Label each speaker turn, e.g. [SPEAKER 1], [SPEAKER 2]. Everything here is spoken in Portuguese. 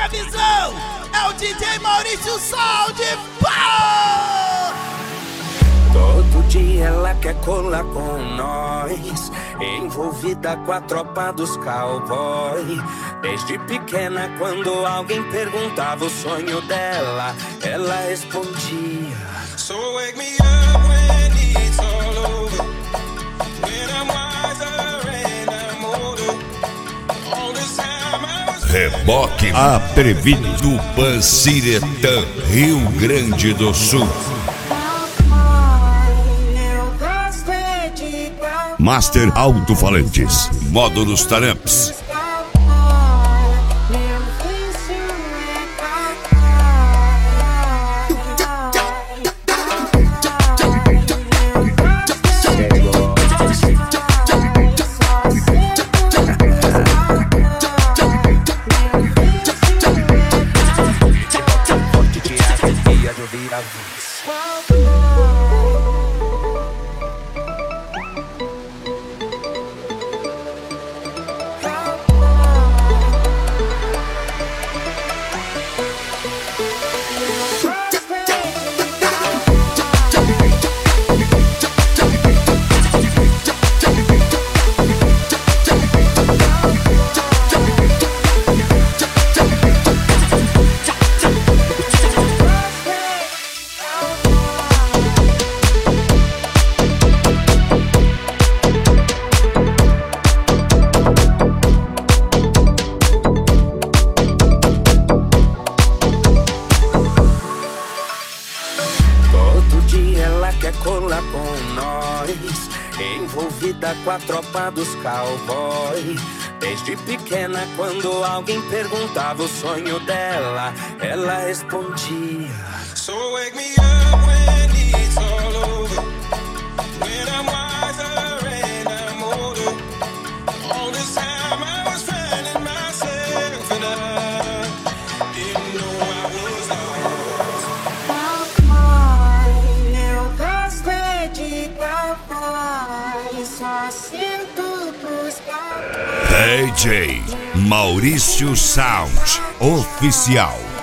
[SPEAKER 1] a visão, é o DJ Maurício Sound. Pau!
[SPEAKER 2] Todo dia ela quer colar com nós, envolvida com a tropa dos cowboy. Desde pequena, quando alguém perguntava o sonho dela, ela respondia:
[SPEAKER 3] So wake me up when it's all over, when I'm wiser and I'm older. All this time I was
[SPEAKER 4] Reboque Atrevido do Panciretã, Rio Grande do Sul. Master Alto-Falantes, Módulos Taramps.
[SPEAKER 2] Cola com nós, envolvida com a tropa dos cowboy. Desde pequena, quando alguém perguntava o sonho dela, ela respondia:
[SPEAKER 3] So wake me up when it's all over, when I'm wiser and I'm older. All this time I was finding myself and I didn't know I was lost.
[SPEAKER 4] DJ Maurício Sound Oficial.